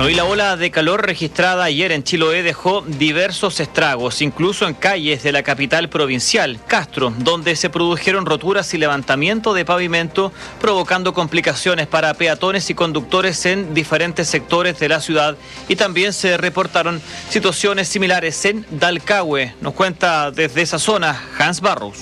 Bueno, y la ola de calor registrada ayer en Chiloé dejó diversos estragos, incluso en calles de la capital provincial, Castro, donde se produjeron roturas y levantamiento de pavimento, provocando complicaciones para peatones y conductores en diferentes sectores de la ciudad. Y también se reportaron situaciones similares en Dalcahue. Nos cuenta desde esa zona Hans Barros.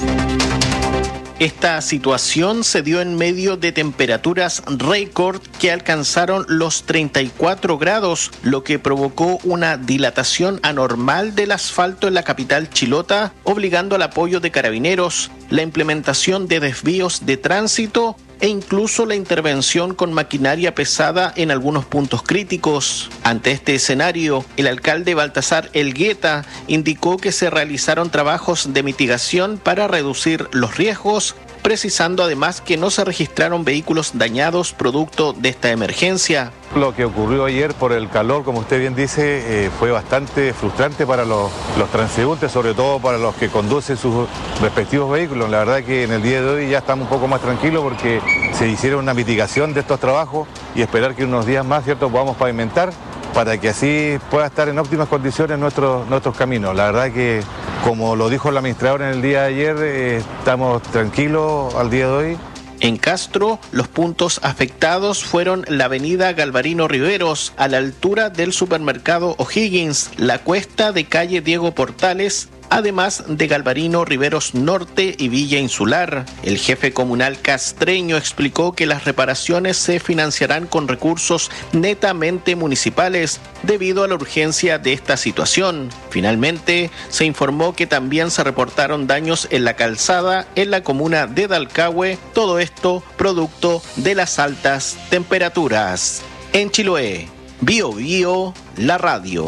Esta situación se dio en medio de temperaturas récord que alcanzaron los 34 grados, lo que provocó una dilatación anormal del asfalto en la capital chilota, obligando al apoyo de carabineros, la implementación de desvíos de tránsito e incluso la intervención con maquinaria pesada en algunos puntos críticos. Ante este escenario, el alcalde Baltasar Elgueta indicó que se realizaron trabajos de mitigación para reducir los riesgos, precisando además que no se registraron vehículos dañados producto de esta emergencia. Lo que ocurrió ayer por el calor, como usted bien dice, fue bastante frustrante para los transeúntes, sobre todo para los que conducen sus respectivos vehículos. La verdad que en el día de hoy ya estamos un poco más tranquilos porque se hicieron una mitigación de estos trabajos y esperar que unos días más, ¿cierto?, podamos pavimentar para que así pueda estar en óptimas condiciones nuestros caminos. La verdad que, como lo dijo el administrador en el día de ayer, estamos tranquilos al día de hoy. En Castro, los puntos afectados fueron la avenida Galvarino Riveros, a la altura del supermercado O'Higgins, la cuesta de calle Diego Portales, además de Galvarino Riveros Norte y Villa Insular. El jefe comunal castreño explicó que las reparaciones se financiarán con recursos netamente municipales debido a la urgencia de esta situación. Finalmente, se informó que también se reportaron daños en la calzada en la comuna de Dalcahue, todo esto producto de las altas temperaturas. En Chiloé, Bio Bio, la radio.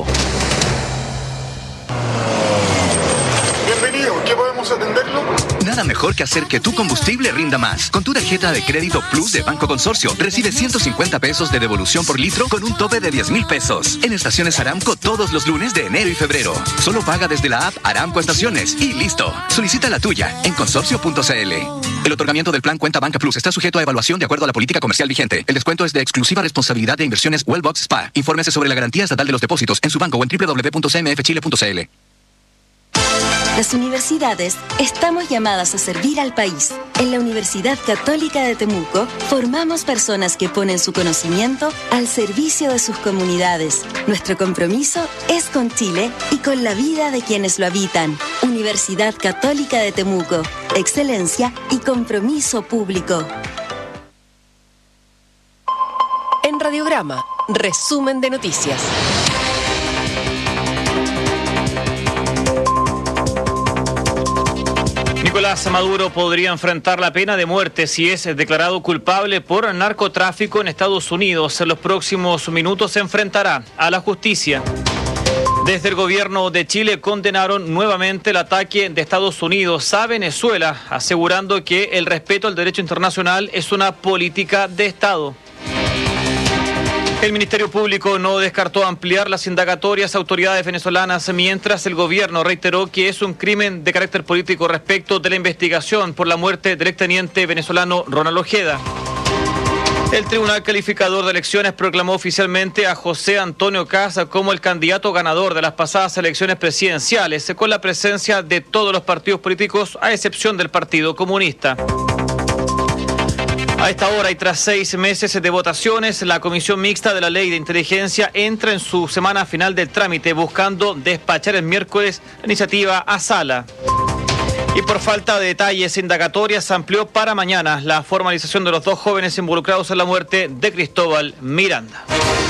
Bienvenido, ¿qué podemos atenderlo? Nada mejor que hacer que tu combustible rinda más. Con tu tarjeta de crédito Plus de Banco Consorcio, recibes 150 pesos de devolución por litro con un tope de 10,000 pesos. En estaciones Aramco todos los lunes de enero y febrero. Solo paga desde la app Aramco Estaciones y listo. Solicita la tuya en consorcio.cl. El otorgamiento del plan Cuenta Banca Plus está sujeto a evaluación de acuerdo a la política comercial vigente. El descuento es de exclusiva responsabilidad de Inversiones Wellbox SPA. Infórmese sobre la garantía estatal de los depósitos en su banco o en www.cmfchile.cl. Las universidades estamos llamadas a servir al país. En la Universidad Católica de Temuco formamos personas que ponen su conocimiento al servicio de sus comunidades. Nuestro compromiso es con Chile y con la vida de quienes lo habitan. Universidad Católica de Temuco. Excelencia y compromiso público. En Radiograma, resumen de noticias. Nicolás Maduro podría enfrentar la pena de muerte si es declarado culpable por narcotráfico en Estados Unidos. En los próximos minutos se enfrentará a la justicia. Desde el gobierno de Chile condenaron nuevamente el ataque de Estados Unidos a Venezuela, asegurando que el respeto al derecho internacional es una política de Estado. El Ministerio Público no descartó ampliar las indagatorias a autoridades venezolanas, mientras el gobierno reiteró que es un crimen de carácter político respecto de la investigación por la muerte del exteniente venezolano Ronald Ojeda. El Tribunal Calificador de Elecciones proclamó oficialmente a José Antonio Kast como el candidato ganador de las pasadas elecciones presidenciales, con la presencia de todos los partidos políticos, a excepción del Partido Comunista. A esta hora y tras 6 meses de votaciones, la Comisión Mixta de la Ley de Inteligencia entra en su semana final del trámite, buscando despachar el miércoles la iniciativa a sala. Y por falta de detalles indagatorias, amplió para mañana la formalización de los 2 jóvenes involucrados en la muerte de Cristóbal Miranda.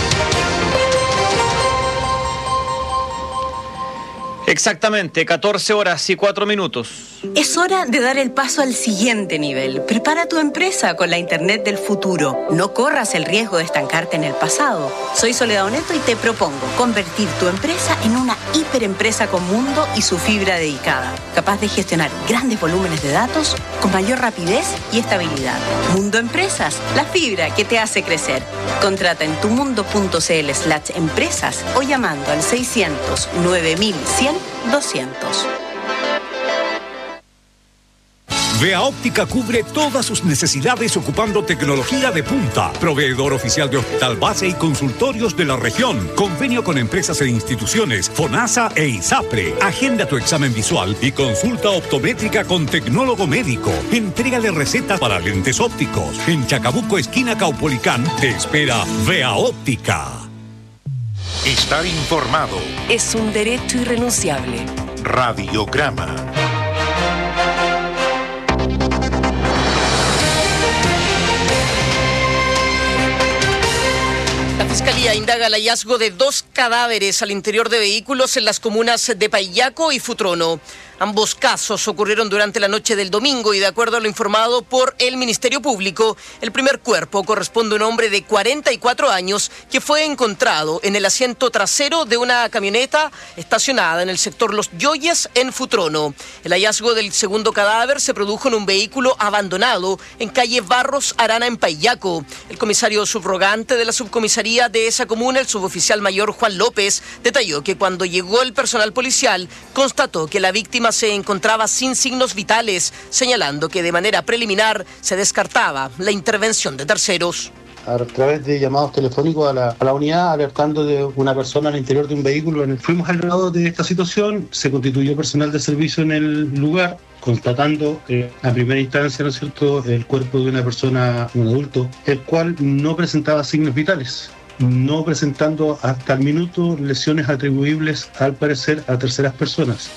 Exactamente, 14 horas y 4 minutos. Es hora de dar el paso al siguiente nivel. Prepara tu empresa con la Internet del futuro. No corras el riesgo de estancarte en el pasado. Soy Soledad Oneto y te propongo convertir tu empresa en una hiperempresa con mundo y su fibra dedicada, capaz de gestionar grandes volúmenes de datos con mayor rapidez y estabilidad. Mundo Empresas, la fibra que te hace crecer. Contrata en tumundo.cl/empresas o llamando al 600 9100 200. Vea Óptica cubre todas sus necesidades ocupando tecnología de punta. Proveedor oficial de hospital base y consultorios de la región. Convenio con empresas e instituciones, FONASA e ISAPRE. Agenda tu examen visual y consulta optométrica con tecnólogo médico. Entrega de recetas para lentes ópticos. En Chacabuco, esquina Caupolicán, te espera Vea Óptica. Estar informado es un derecho irrenunciable. Radiograma. La Fiscalía indaga el hallazgo de 2 cadáveres al interior de vehículos en las comunas de Paillaco y Futrono. Ambos casos ocurrieron durante la noche del domingo y de acuerdo a lo informado por el Ministerio Público, el primer cuerpo corresponde a un hombre de 44 años que fue encontrado en el asiento trasero de una camioneta estacionada en el sector Los Yoyes en Futrono. El hallazgo del segundo cadáver se produjo en un vehículo abandonado en calle Barros Arana en Paillaco. El comisario subrogante de la subcomisaría de esa comuna, el suboficial mayor Juan López, detalló que cuando llegó el personal policial constató que la víctima se encontraba sin signos vitales, señalando que de manera preliminar se descartaba la intervención de terceros. A través de llamados telefónicos a la unidad, alertando de una persona al interior de un vehículo. Fuimos al grado de esta situación, se constituyó personal de servicio en el lugar, constatando a primera instancia, ¿no es cierto?, el cuerpo de una persona, un adulto, el cual no presentaba signos vitales, no presentando hasta el minuto lesiones atribuibles, al parecer, a terceras personas.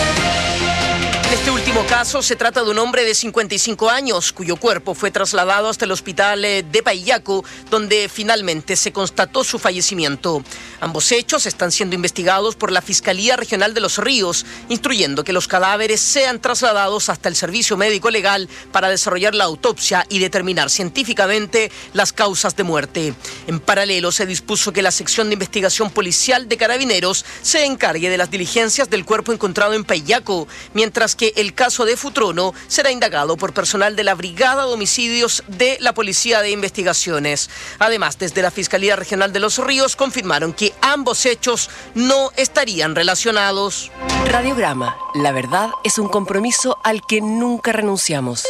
En este último caso se trata de un hombre de 55 años cuyo cuerpo fue trasladado hasta el hospital de Paillaco, donde finalmente se constató su fallecimiento. Ambos hechos están siendo investigados por la Fiscalía Regional de Los Ríos, instruyendo que los cadáveres sean trasladados hasta el Servicio Médico Legal para desarrollar la autopsia y determinar científicamente las causas de muerte. En paralelo, se dispuso que la sección de investigación policial de Carabineros se encargue de las diligencias del cuerpo encontrado en Paillaco, mientras que el caso de Futrono será indagado por personal de la Brigada de Homicidios de la Policía de Investigaciones. Además, desde la Fiscalía Regional de Los Ríos confirmaron que ambos hechos no estarían relacionados. Radiograma. La verdad es un compromiso al que nunca renunciamos.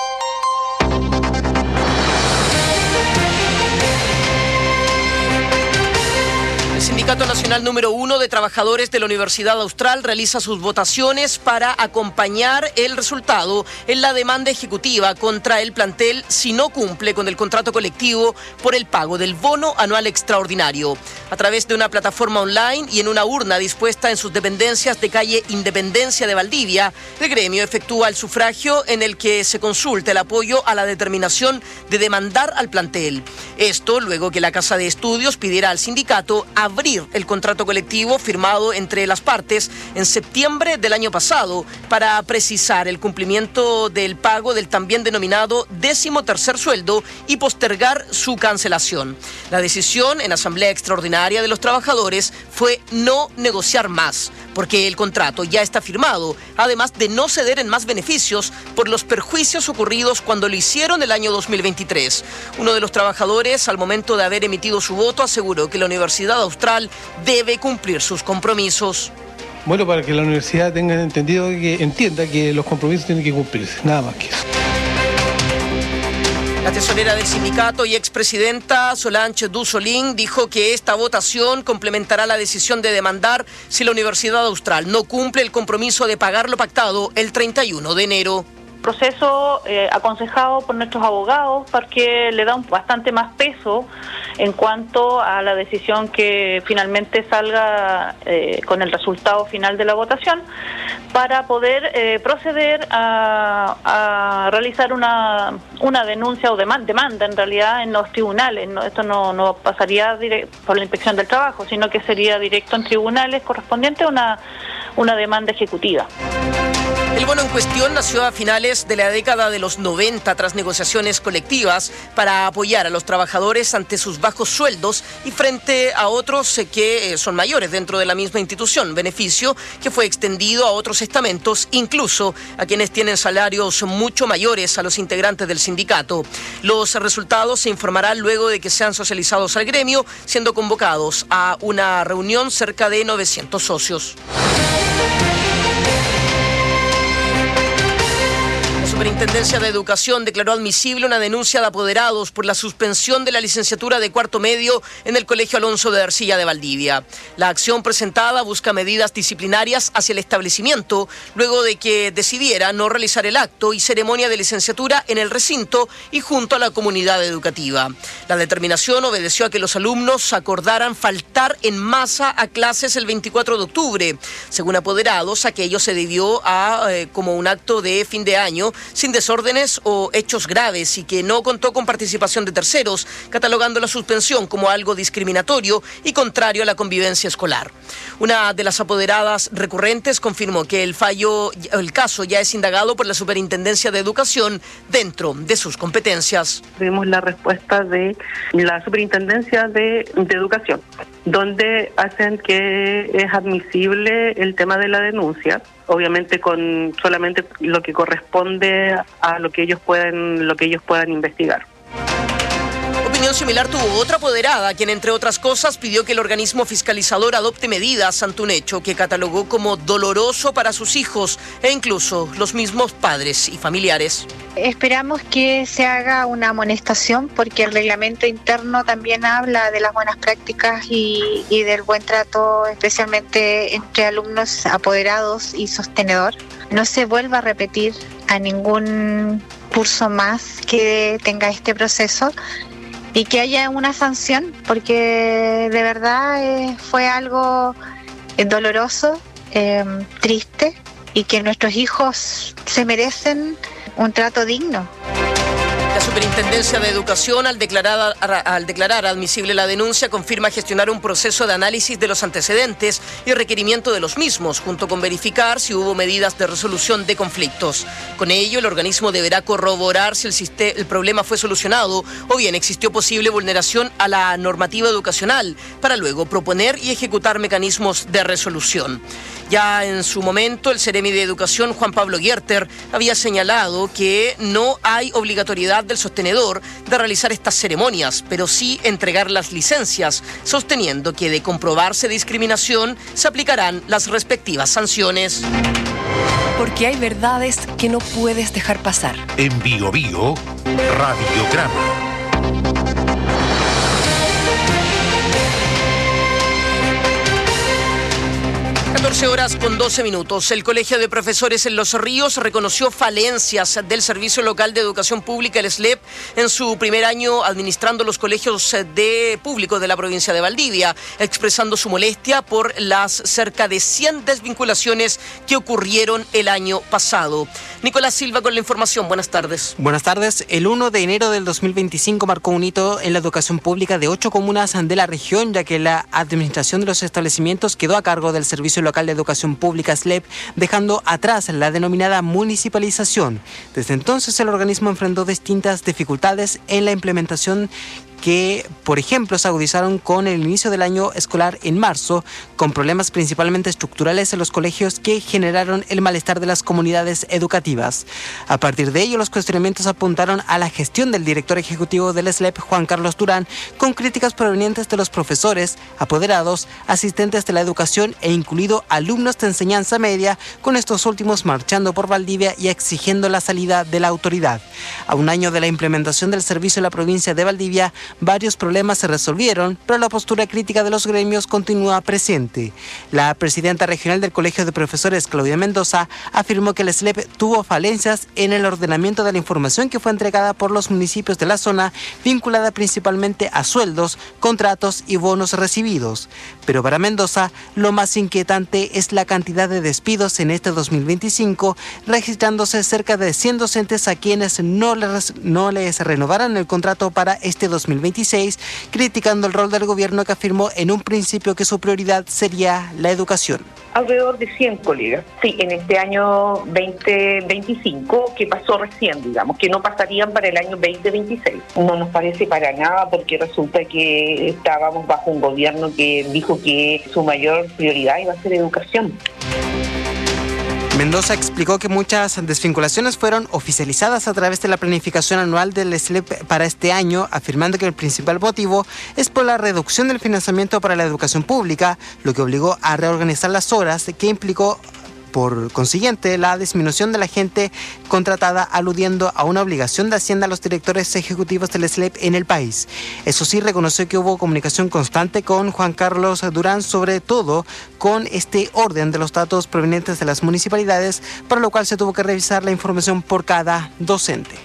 El Sindicato Nacional número 1 de Trabajadores de la Universidad Austral realiza sus votaciones para acompañar el resultado en la demanda ejecutiva contra el plantel si no cumple con el contrato colectivo por el pago del bono anual extraordinario. A través de una plataforma online y en una urna dispuesta en sus dependencias de calle Independencia de Valdivia, el gremio efectúa el sufragio en el que se consulta el apoyo a la determinación de demandar al plantel. Esto luego que la Casa de Estudios pidiera al sindicato abrir el contrato colectivo firmado entre las partes en septiembre del año pasado para precisar el cumplimiento del pago del también denominado 13º sueldo y postergar su cancelación. La decisión en Asamblea Extraordinaria de los Trabajadores fue no negociar más, porque el contrato ya está firmado, además de no ceder en más beneficios por los perjuicios ocurridos cuando lo hicieron el año 2023. Uno de los trabajadores, al momento de haber emitido su voto, aseguró que la Universidad Austral debe cumplir sus compromisos. Bueno, para que la universidad tenga entendido, que entienda que los compromisos tienen que cumplirse, nada más que eso. La tesorera del sindicato y expresidenta Solange Dusolín dijo que esta votación complementará la decisión de demandar si la Universidad Austral no cumple el compromiso de pagar lo pactado el 31 de enero. Proceso aconsejado por nuestros abogados porque le da bastante más peso en cuanto a la decisión que finalmente salga con el resultado final de la votación, para poder proceder a realizar una denuncia o demanda en realidad en los tribunales. Esto no pasaría por la Inspección del Trabajo, sino que sería directo en tribunales correspondiente a una demanda ejecutiva. El bono en cuestión nació a finales de la década de los 90 tras negociaciones colectivas para apoyar a los trabajadores ante sus bajos sueldos y frente a otros que son mayores dentro de la misma institución, beneficio que fue extendido a otros estamentos, incluso a quienes tienen salarios mucho mayores a los integrantes del sindicato. Los resultados se informarán luego de que sean socializados al gremio, siendo convocados a una reunión cerca de 900 socios. La Superintendencia de Educación declaró admisible una denuncia de apoderados por la suspensión de la licenciatura de cuarto medio en el Colegio Alonso de Ercilla de Valdivia. La acción presentada busca medidas disciplinarias hacia el establecimiento luego de que decidiera no realizar el acto y ceremonia de licenciatura en el recinto y junto a la comunidad educativa. La determinación obedeció a que los alumnos acordaran faltar en masa a clases el 24 de octubre. Según apoderados, aquello se debió a como un acto de fin de año sin desórdenes o hechos graves y que no contó con participación de terceros, catalogando la suspensión como algo discriminatorio y contrario a la convivencia escolar. Una de las apoderadas recurrentes confirmó que el caso ya es indagado por la Superintendencia de Educación dentro de sus competencias. Vimos la respuesta de la Superintendencia de Educación, donde hacen que es admisible el tema de la denuncia, obviamente con solamente lo que corresponde a lo que ellos puedan investigar. Opinión similar tuvo otra apoderada, quien entre otras cosas pidió que el organismo fiscalizador adopte medidas ante un hecho que catalogó como doloroso para sus hijos e incluso los mismos padres y familiares. Esperamos que se haga una amonestación porque el reglamento interno también habla de las buenas prácticas y del buen trato, especialmente entre alumnos, apoderados y sostenedor. No se vuelva a repetir a ningún curso más que tenga este proceso y que haya una sanción, porque de verdad fue algo doloroso, triste, y que nuestros hijos se merecen un trato digno. La Superintendencia de Educación, al declarar admisible la denuncia, confirma gestionar un proceso de análisis de los antecedentes y requerimiento de los mismos, junto con verificar si hubo medidas de resolución de conflictos. Con ello, el organismo deberá corroborar si el problema fue solucionado o bien existió posible vulneración a la normativa educacional, para luego proponer y ejecutar mecanismos de resolución. Ya en su momento, el Seremi de Educación, Juan Pablo Guierter, había señalado que no hay obligatoriedad del sostenedor de realizar estas ceremonias, pero sí entregar las licencias, sosteniendo que de comprobarse discriminación se aplicarán las respectivas sanciones. Porque hay verdades que no puedes dejar pasar. En Bio Bio, Radiograma. 14 horas con 12 minutos. El Colegio de Profesores en Los Ríos reconoció falencias del Servicio Local de Educación Pública, el SLEP, en su primer año administrando los colegios públicos de la provincia de Valdivia, expresando su molestia por las cerca de 100 desvinculaciones que ocurrieron el año pasado. Nicolás Silva con la información. Buenas tardes. Buenas tardes. El 1 de enero del 2025 marcó un hito en la educación pública de 8 comunas de la región, ya que la administración de los establecimientos quedó a cargo del Servicio Local de Educación Pública SLEP, dejando atrás la denominada municipalización. Desde entonces el organismo enfrentó distintas dificultades en la implementación que, por ejemplo, se agudizaron con el inicio del año escolar en marzo, con problemas principalmente estructurales en los colegios que generaron el malestar de las comunidades educativas. A partir de ello, los cuestionamientos apuntaron a la gestión del director ejecutivo del SLEP, Juan Carlos Durán, con críticas provenientes de los profesores, apoderados, asistentes de la educación e incluido alumnos de enseñanza media, con estos últimos marchando por Valdivia y exigiendo la salida de la autoridad. A un año de la implementación del servicio en la provincia de Valdivia, varios problemas se resolvieron, pero la postura crítica de los gremios continúa presente. La presidenta regional del Colegio de Profesores, Claudia Mendoza, afirmó que el SLEP tuvo falencias en el ordenamiento de la información que fue entregada por los municipios de la zona, vinculada principalmente a sueldos, contratos y bonos recibidos. Pero para Mendoza, lo más inquietante es la cantidad de despidos en este 2025, registrándose cerca de 100 docentes a quienes no les renovaron el contrato para este 2026, criticando el rol del gobierno que afirmó en un principio que su prioridad sería la educación. Alrededor de 100 colegas, sí, en este año 2025, que pasó recién, digamos, que no pasarían para el año 2026. No nos parece para nada, porque resulta que estábamos bajo un gobierno que dijo que su mayor prioridad iba a ser educación. Mendoza explicó que muchas desvinculaciones fueron oficializadas a través de la planificación anual del SLEP para este año, afirmando que el principal motivo es por la reducción del financiamiento para la educación pública, lo que obligó a reorganizar las horas, que implicó por consiguiente la disminución de la gente contratada, aludiendo a una obligación de Hacienda a los directores ejecutivos del SLEP en el país. Eso sí, reconoció que hubo comunicación constante con Juan Carlos Durán, sobre todo con este orden de los datos provenientes de las municipalidades, para lo cual se tuvo que revisar la información por cada docente.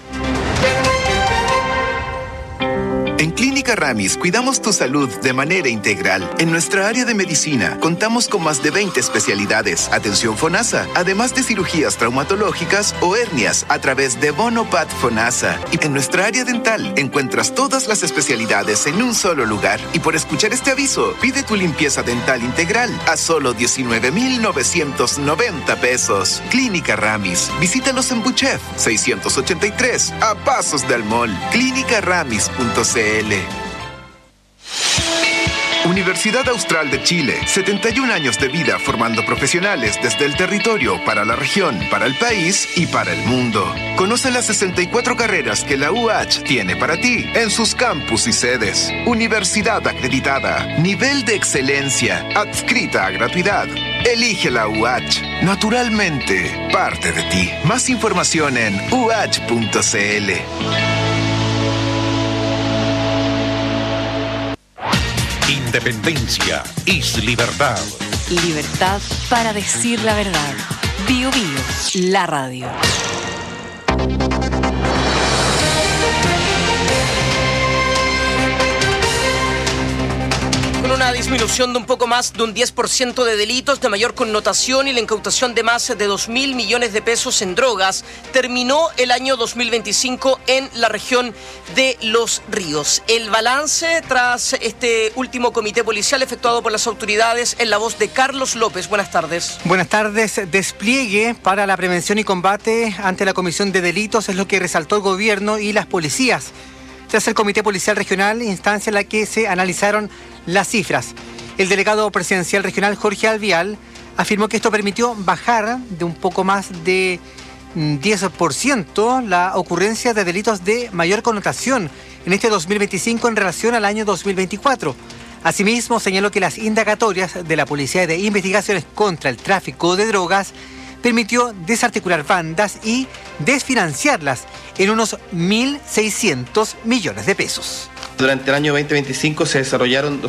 En Clínica Ramis cuidamos tu salud de manera integral. En nuestra área de medicina contamos con más de 20 especialidades, atención FONASA, además de cirugías traumatológicas o hernias a través de Bonopat FONASA. Y en nuestra área dental encuentras todas las especialidades en un solo lugar. Y por escuchar este aviso, pide tu limpieza dental integral a solo 19,990 pesos. Clínica Ramis. Visítalos en Buchef 683, a pasos del mall. Clínicaramis.cl. Universidad Austral de Chile, 71 años de vida formando profesionales desde el territorio para la región, para el país y para el mundo. Conoce las 64 carreras que la UH tiene para ti en sus campus y sedes. Universidad acreditada, nivel de excelencia, adscrita a gratuidad. Elige la UH, naturalmente parte de ti. Más información en UH.cl. Independencia es libertad. Libertad para decir la verdad. Bio Bio, la radio. Con una disminución de un poco más de un 10% de delitos de mayor connotación y la incautación de más de 2.000 millones de pesos en drogas, terminó el año 2025 en la región de Los Ríos. El balance tras este último comité policial efectuado por las autoridades, en la voz de Carlos López. Buenas tardes. Buenas tardes. Despliegue para la prevención y combate ante la comisión de delitos es lo que resaltó el gobierno y las policías. Tras el Comité Policial Regional, instancia en la que se analizaron las cifras. El delegado presidencial regional, Jorge Alvial, afirmó que esto permitió bajar de un poco más de 10% la ocurrencia de delitos de mayor connotación en este 2025 en relación al año 2024. Asimismo, señaló que las indagatorias de la Policía de Investigaciones contra el Tráfico de Drogas permitió desarticular bandas y desfinanciarlas en unos 1.600 millones de pesos. Durante el año 2025 se desarrollaron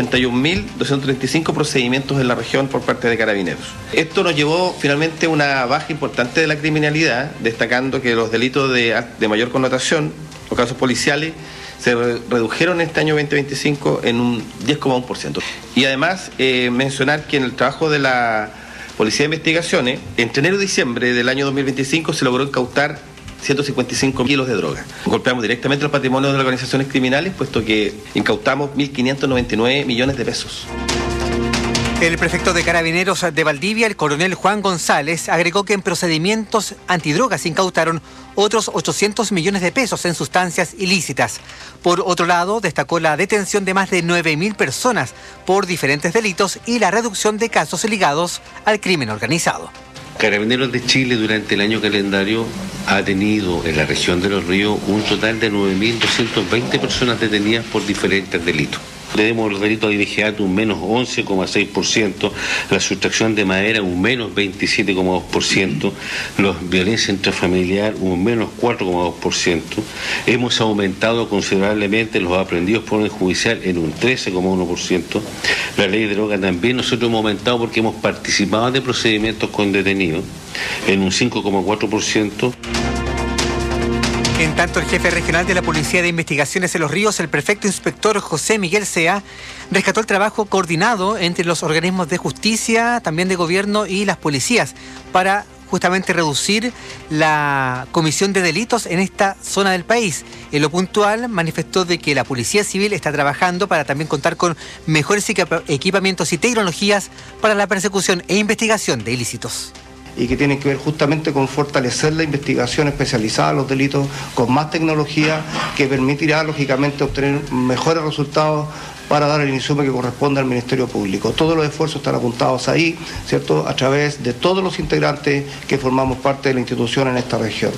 281.235 procedimientos en la región por parte de Carabineros. Esto nos llevó finalmente a una baja importante de la criminalidad, destacando que los delitos de mayor connotación, los casos policiales, se redujeron este año 2025 en un 10,1%. Y además mencionar que en el trabajo de la Policía de Investigaciones, entre enero y diciembre del año 2025 se logró incautar 155 kilos de droga. Golpeamos directamente el patrimonio de las organizaciones criminales, puesto que incautamos 1.599 millones de pesos. El prefecto de Carabineros de Valdivia, el coronel Juan González, agregó que en procedimientos antidrogas se incautaron otros 800 millones de pesos en sustancias ilícitas. Por otro lado, destacó la detención de más de 9.000 personas por diferentes delitos y la reducción de casos ligados al crimen organizado. Carabineros de Chile durante el año calendario ha tenido en la región de Los Ríos un total de 9.220 personas detenidas por diferentes delitos. Tenemos los delitos de IDGAT un menos 11,6%, la sustracción de madera un menos 27,2%, los violencia intrafamiliar un menos 4,2%. Hemos aumentado considerablemente los aprehendidos por orden judicial en un 13,1%. La ley de droga también nosotros hemos aumentado porque hemos participado de procedimientos con detenidos en un 5,4%. En tanto, el jefe regional de la Policía de Investigaciones en Los Ríos, el prefecto inspector José Miguel Sea, rescató el trabajo coordinado entre los organismos de justicia, también de gobierno y las policías para justamente reducir la comisión de delitos en esta zona del país. En lo puntual, manifestó de que la Policía Civil está trabajando para también contar con mejores equipamientos y tecnologías para la persecución e investigación de ilícitos. Y que tienen que ver justamente con fortalecer la investigación especializada en los delitos, con más tecnología que permitirá lógicamente obtener mejores resultados para dar el insumo que corresponde al Ministerio Público. Todos los esfuerzos están apuntados ahí, ¿cierto?, a través de todos los integrantes que formamos parte de la institución en esta región.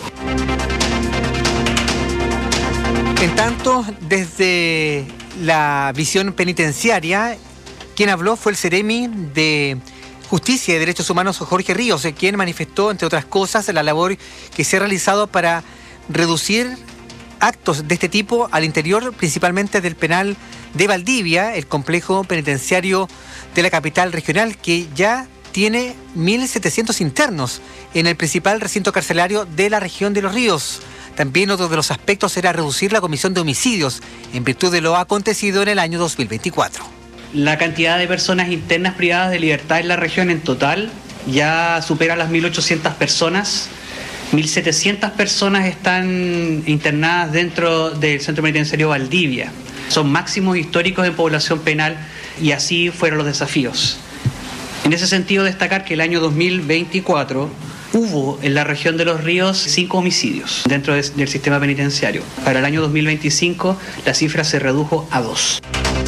En tanto, desde la visión penitenciaria, quien habló fue el Seremi de Justicia y Derechos Humanos, Jorge Ríos, quien manifestó, entre otras cosas, la labor que se ha realizado para reducir actos de este tipo al interior, principalmente del penal de Valdivia, el complejo penitenciario de la capital regional, que ya tiene 1.700 internos en el principal recinto carcelario de la región de Los Ríos. También otro de los aspectos era reducir la comisión de homicidios en virtud de lo acontecido en el año 2024. La cantidad de personas internas privadas de libertad en la región en total ya supera las 1.800 personas. 1.700 personas están internadas dentro del Centro Penitenciario Valdivia. Son máximos históricos en población penal y así fueron los desafíos. En ese sentido, destacar que el año 2024 hubo en la región de Los Ríos 5 homicidios dentro del sistema penitenciario. Para el año 2025 la cifra se redujo a 2.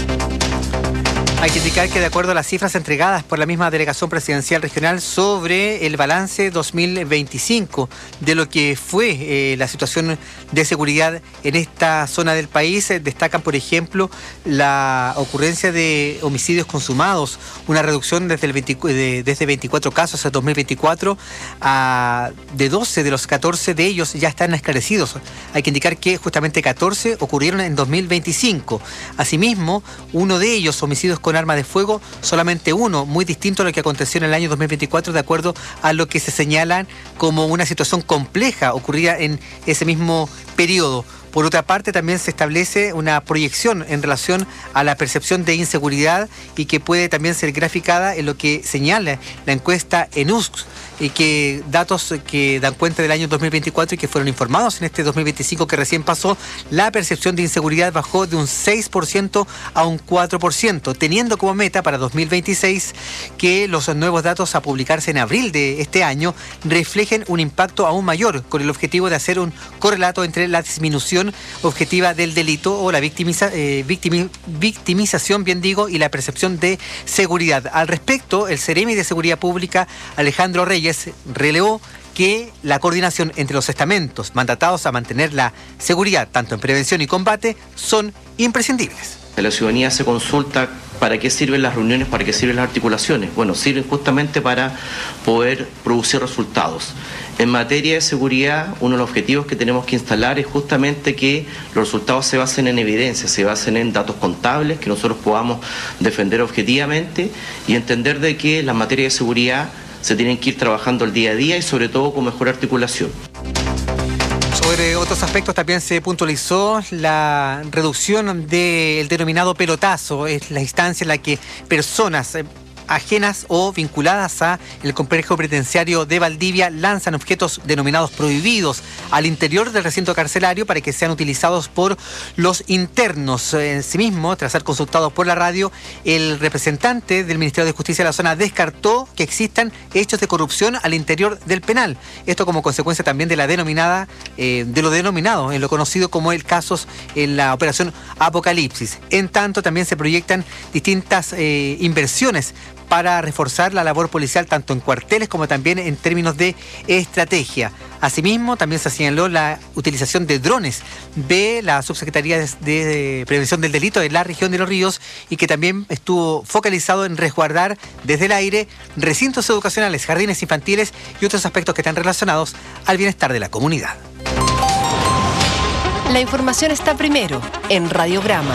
Hay que indicar que de acuerdo a las cifras entregadas por la misma Delegación Presidencial Regional sobre el balance 2025 de lo que fue la situación de seguridad en esta zona del país, destacan, por ejemplo, la ocurrencia de homicidios consumados, una reducción desde 24 casos a 2024 de 12 de los 14 de ellos ya están esclarecidos. Hay que indicar que justamente 14 ocurrieron en 2025. Asimismo, uno de ellos, homicidios con arma de fuego, solamente uno, muy distinto a lo que aconteció en el año 2024, de acuerdo a lo que se señalan como una situación compleja ocurrida en ese mismo periodo. Por otra parte, también se establece una proyección en relación a la percepción de inseguridad y que puede también ser graficada en lo que señala la encuesta ENUSC, y que datos que dan cuenta del año 2024 y que fueron informados en este 2025 que recién pasó, la percepción de inseguridad bajó de un 6% a un 4%, teniendo como meta para 2026 que los nuevos datos a publicarse en abril de este año reflejen un impacto aún mayor, con el objetivo de hacer un correlato entre la disminución objetiva del delito o la victimización, y la percepción de seguridad. Al respecto, el Ceremi de Seguridad Pública, Alejandro Reyes, relevó que la coordinación entre los estamentos mandatados a mantener la seguridad, tanto en prevención y combate, son imprescindibles. La ciudadanía se consulta para qué sirven las reuniones, para qué sirven las articulaciones. Bueno, sirven justamente para poder producir resultados. En materia de seguridad, uno de los objetivos que tenemos que instalar es justamente que los resultados se basen en evidencia, se basen en datos contables, que nosotros podamos defender objetivamente y entender de que las materias de seguridad se tienen que ir trabajando el día a día y sobre todo con mejor articulación. Sobre otros aspectos también se puntualizó la reducción del denominado pelotazo, es la instancia en la que personas ajenas o vinculadas a el complejo penitenciario de Valdivia lanzan objetos denominados prohibidos al interior del recinto carcelario para que sean utilizados por los internos. En sí mismo, tras ser consultados por la radio, el representante del Ministerio de Justicia de la zona descartó que existan hechos de corrupción al interior del penal. Esto como consecuencia también de lo denominado en lo conocido como el casos en la operación Apocalipsis. En tanto, también se proyectan distintas inversiones para reforzar la labor policial tanto en cuarteles como también en términos de estrategia. Asimismo, también se señaló la utilización de drones de la Subsecretaría de Prevención del Delito de la región de Los Ríos y que también estuvo focalizado en resguardar desde el aire recintos educacionales, jardines infantiles y otros aspectos que están relacionados al bienestar de la comunidad. La información está primero en Radiograma.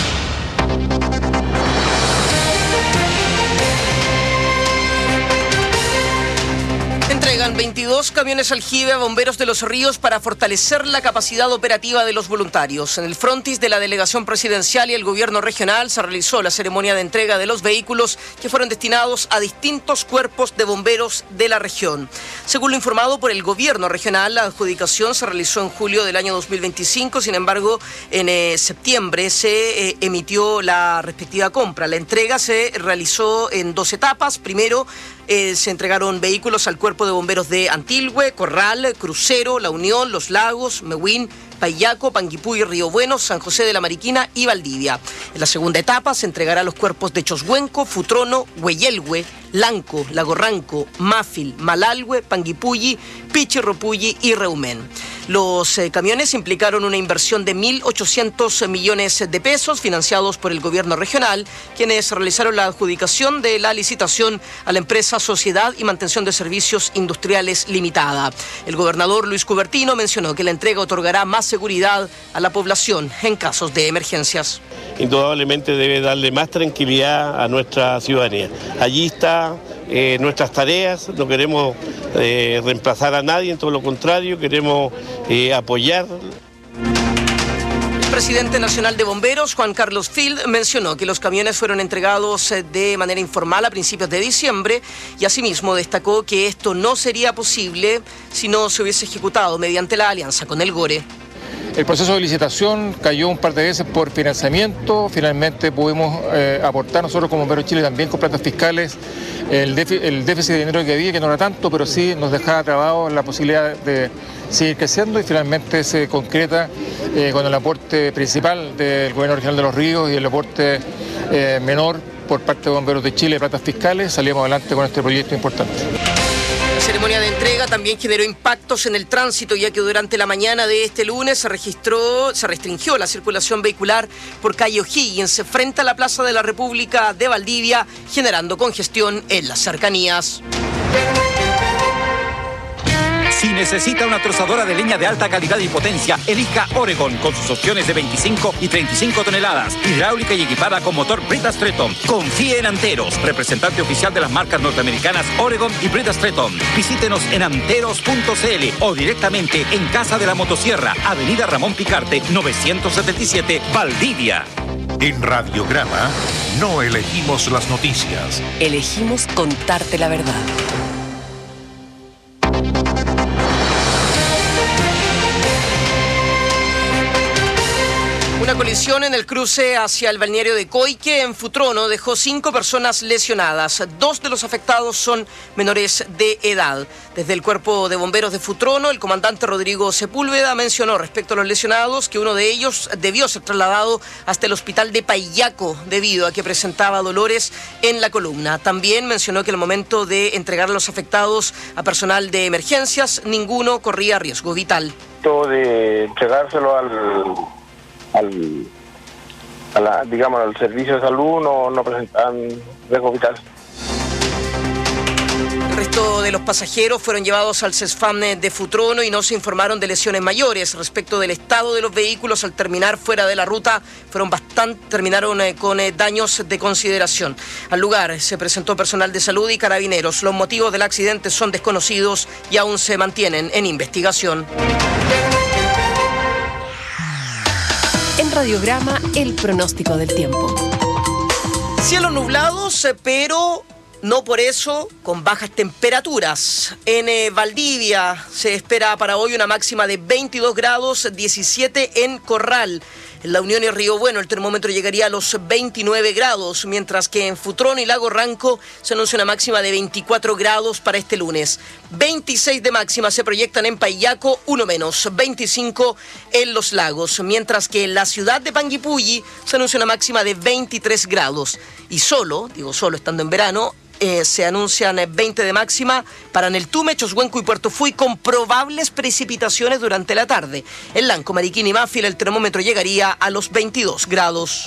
Entregan 22 camiones aljibe a bomberos de Los Ríos para fortalecer la capacidad operativa de los voluntarios. En el frontis de la delegación presidencial y el gobierno regional se realizó la ceremonia de entrega de los vehículos que fueron destinados a distintos cuerpos de bomberos de la región. Según lo informado por el gobierno regional, la adjudicación se realizó en julio del año 2025, sin embargo, en septiembre se emitió la respectiva compra. La entrega se realizó en 2 etapas. Primero, se entregaron vehículos al Cuerpo de Bomberos de Antilhue, Corral, Crucero, La Unión, Los Lagos, Mehuen, Payaco, Panguipulli, Río Bueno, San José de la Mariquina y Valdivia. En la segunda etapa se entregará a los cuerpos de Choshuenco, Futrono, Hueyelhue, Lanco, Lago Ranco, Mafil, Malalhue, Panguipulli, Pichirropulli y Reumén. Los camiones implicaron una inversión de 1.800 millones de pesos financiados por el gobierno regional, quienes realizaron la adjudicación de la licitación a la empresa Sociedad y Mantención de Servicios Industriales Limitada. El gobernador Luis Cubertino mencionó que la entrega otorgará más seguridad a la población en casos de emergencias. Indudablemente debe darle más tranquilidad a nuestra ciudadanía. Allí está nuestras tareas, no queremos reemplazar a nadie, en todo lo contrario, queremos apoyar. El presidente nacional de bomberos, Juan Carlos Field, mencionó que los camiones fueron entregados de manera informal a principios de diciembre y asimismo destacó que esto no sería posible si no se hubiese ejecutado mediante la alianza con el GORE. El proceso de licitación cayó un par de veces por financiamiento, finalmente pudimos aportar nosotros como Bomberos Chile también con platas fiscales el déficit de dinero que había, que no era tanto, pero sí nos dejaba trabado la posibilidad de seguir creciendo y finalmente se concreta con el aporte principal del Gobierno Regional de Los Ríos y el aporte menor por parte de Bomberos de Chile de platas fiscales. Salimos adelante con este proyecto importante. La ceremonia de entrega también generó impactos en el tránsito, ya que durante la mañana de este lunes se restringió la circulación vehicular por calle O'Higgins frente a la Plaza de la República de Valdivia, generando congestión en las cercanías. Si necesita una trozadora de leña de alta calidad y potencia, elija Oregon con sus opciones de 25 y 35 toneladas, hidráulica y equipada con motor Brita Stretton. Confíe en Anteros, representante oficial de las marcas norteamericanas Oregon y Brita Stretton. Visítenos en anteros.cl o directamente en Casa de la Motosierra, Avenida Ramón Picarte, 977, Valdivia. En Radiograma no elegimos las noticias. Elegimos contarte la verdad. Una colisión en el cruce hacia el balneario de Coique, en Futrono, dejó 5 personas lesionadas. 2 de los afectados son menores de edad. Desde el Cuerpo de Bomberos de Futrono, el comandante Rodrigo Sepúlveda mencionó respecto a los lesionados que uno de ellos debió ser trasladado hasta el hospital de Paillaco debido a que presentaba dolores en la columna. También mencionó que al momento de entregar a los afectados a personal de emergencias, ninguno corría riesgo vital. De entregárselo al servicio de salud no presentan riesgo vital. El resto de los pasajeros fueron llevados al CESFAM de Futrono y no se informaron de lesiones mayores. Respecto del estado de los vehículos, al terminar fuera de la ruta, terminaron con daños de consideración. Al lugar se presentó personal de salud y carabineros. Los motivos del accidente son desconocidos y aún se mantienen en investigación. En Radiograma, el pronóstico del tiempo. Cielos nublados, pero no por eso con bajas temperaturas. En Valdivia se espera para hoy una máxima de 22 grados, 17 en Corral. En La Unión y Río Bueno el termómetro llegaría a los 29 grados, mientras que en Futrono y Lago Ranco se anuncia una máxima de 24 grados para este lunes. 26 de máxima se proyectan en Paillaco, 1 menos, 25 en Los Lagos, mientras que en la ciudad de Panguipulli se anuncia una máxima de 23 grados. Y solo estando en verano, se anuncian 20 de máxima para Neltume, Choshuenco y Puerto Fuy, con probables precipitaciones durante la tarde. En Lanco, Mariquina y Máfil el termómetro llegaría a los 22 grados.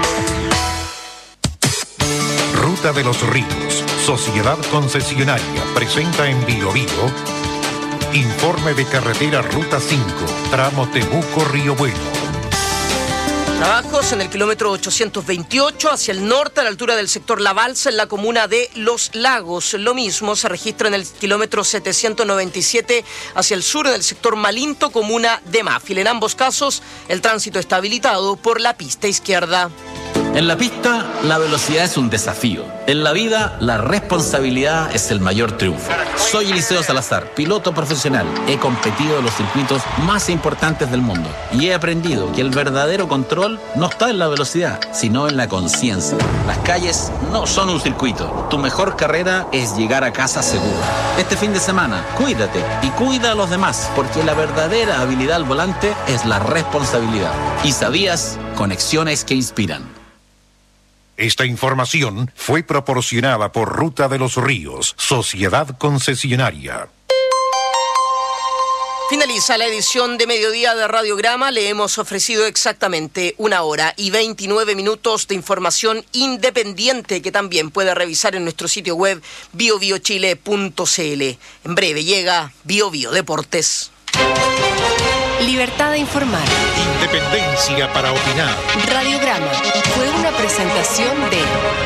Ruta de los Ríos, Sociedad Concesionaria, presenta en Bio Bio informe de carretera Ruta 5, tramo Temuco-Río Bueno. Trabajos en el kilómetro 828 hacia el norte a la altura del sector La Balsa en la comuna de Los Lagos. Lo mismo se registra en el kilómetro 797 hacia el sur en el sector Malinto, comuna de Máfil. En ambos casos el tránsito está habilitado por la pista izquierda. En la pista, la velocidad es un desafío. En la vida, la responsabilidad es el mayor triunfo. Soy Eliseo Salazar, piloto profesional. He competido en los circuitos más importantes del mundo y he aprendido que el verdadero control no está en la velocidad, sino en la conciencia. Las calles no son un circuito. Tu mejor carrera es llegar a casa seguro. Este fin de semana, cuídate y cuida a los demás, porque la verdadera habilidad al volante es la responsabilidad. ¿Y sabías? Conexiones que inspiran. Esta información fue proporcionada por Ruta de los Ríos, Sociedad Concesionaria. Finaliza la edición de mediodía de Radiograma. Le hemos ofrecido exactamente 1 hora y 29 minutos de información independiente que también puede revisar en nuestro sitio web biobiochile.cl. En breve llega Bio Bio Deportes. Libertad de informar. Independencia para opinar. Radiograma fue una presentación de...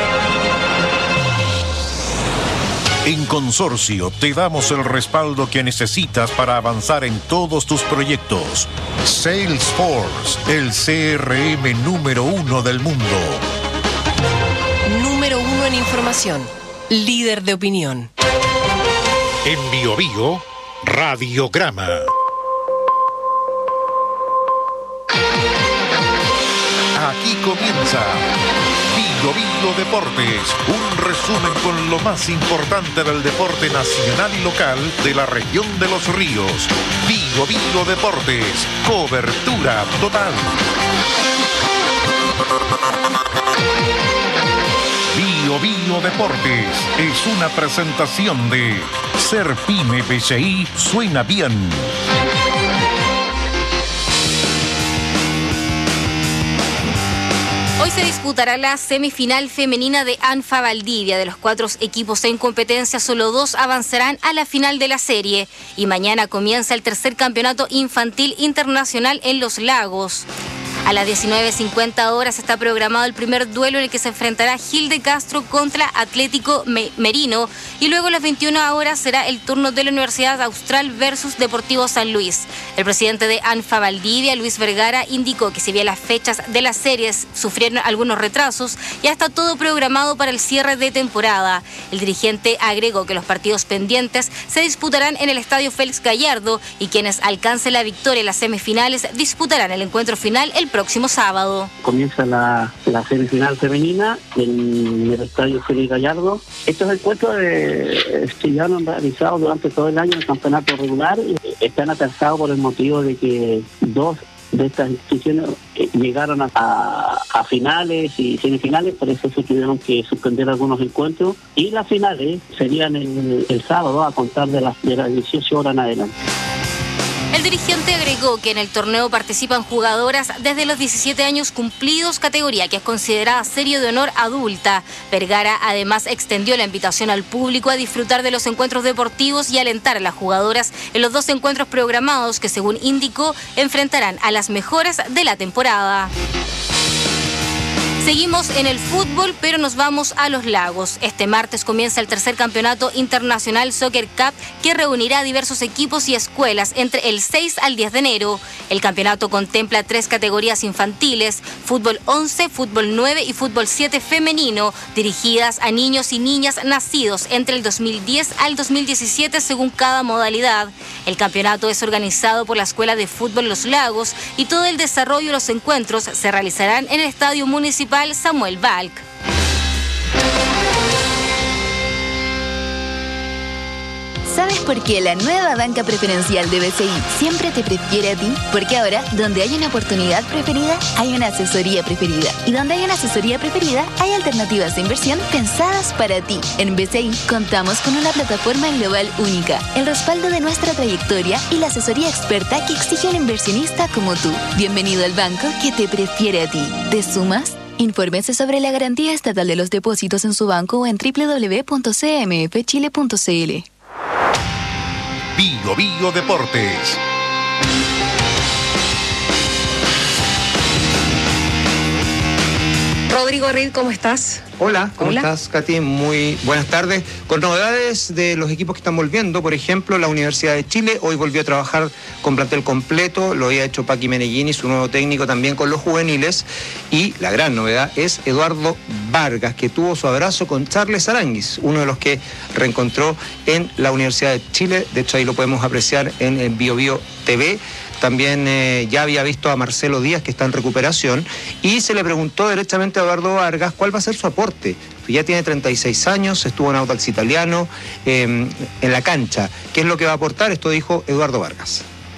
En Consorcio te damos el respaldo que necesitas para avanzar en todos tus proyectos. Salesforce, el CRM número 1 del mundo. Número 1 en información. Líder de opinión. En Bio Bio, Radiograma. Aquí comienza Bio Bio Deportes, un resumen con lo más importante del deporte nacional y local de la región de Los Ríos. Bio Bio Deportes, cobertura total. Bio Bio Deportes es una presentación de Ser Pyme BCI suena bien. Hoy se disputará la semifinal femenina de ANFA Valdivia. De los 4 equipos en competencia, solo 2 avanzarán a la final de la serie. Y mañana comienza el tercer campeonato infantil internacional en Los Lagos. A las 19:50 horas está programado el primer duelo en el que se enfrentará Gil de Castro contra Atlético Merino, y luego a las 21 horas será el turno de la Universidad Austral versus Deportivo San Luis. El presidente de ANFA Valdivia, Luis Vergara, indicó que si bien las fechas de las series sufrieron algunos retrasos, ya está todo programado para el cierre de temporada. El dirigente agregó que los partidos pendientes se disputarán en el Estadio Félix Gallardo y quienes alcancen la victoria en las semifinales disputarán el encuentro final el próximo sábado. Comienza la semifinal femenina en el Estadio Félix Gallardo. Estos encuentros se ya han realizado durante todo el año en el campeonato regular. Están atrasados por el motivo de que 2 de estas instituciones llegaron a finales y semifinales, por eso se tuvieron que suspender algunos encuentros, y las finales serían el sábado a contar de las 18 horas en adelante. El dirigente agregó que en el torneo participan jugadoras desde los 17 años cumplidos, categoría que es considerada serie de honor adulta. Vergara además extendió la invitación al público a disfrutar de los encuentros deportivos y alentar a las jugadoras en los 2 encuentros programados que, según indicó, enfrentarán a las mejores de la temporada. Seguimos en el fútbol, pero nos vamos a Los Lagos. Este martes comienza el tercer campeonato internacional Soccer Cup, que reunirá a diversos equipos y escuelas entre el 6 al 10 de enero. El campeonato contempla 3 categorías infantiles: fútbol 11, fútbol 9 y fútbol 7 femenino, dirigidas a niños y niñas nacidos entre el 2010 al 2017 según cada modalidad. El campeonato es organizado por la Escuela de Fútbol Los Lagos y todo el desarrollo de los encuentros se realizarán en el Estadio Municipal Samuel Balc. ¿Sabes por qué la nueva banca preferencial de BCI siempre te prefiere a ti? Porque ahora, donde hay una oportunidad preferida, hay una asesoría preferida. Y donde hay una asesoría preferida, hay alternativas de inversión pensadas para ti. En BCI contamos con una plataforma global única, el respaldo de nuestra trayectoria y la asesoría experta que exige un inversionista como tú. Bienvenido al banco que te prefiere a ti. ¿Te sumas? Infórmese sobre la garantía estatal de los depósitos en su banco o en www.cmfchile.cl. Bio Bio Deportes. Rodrigo Reed, ¿cómo estás? Hola, ¿cómo estás, Katy? Muy buenas tardes. Con novedades de los equipos que están volviendo, por ejemplo, la Universidad de Chile hoy volvió a trabajar con plantel completo, lo había hecho Paqui Menellini, su nuevo técnico, también con los juveniles, y la gran novedad es Eduardo Vargas, que tuvo su abrazo con Charles Aranguis, uno de los que reencontró en la Universidad de Chile. De hecho, ahí lo podemos apreciar en Bio Bio TV. También ya había visto a Marcelo Díaz, que está en recuperación, y se le preguntó directamente a Eduardo Vargas cuál va a ser su aporte. Ya tiene 36 años, estuvo en Audax Italiano, en la cancha. ¿Qué es lo que va a aportar? Esto dijo Eduardo Vargas.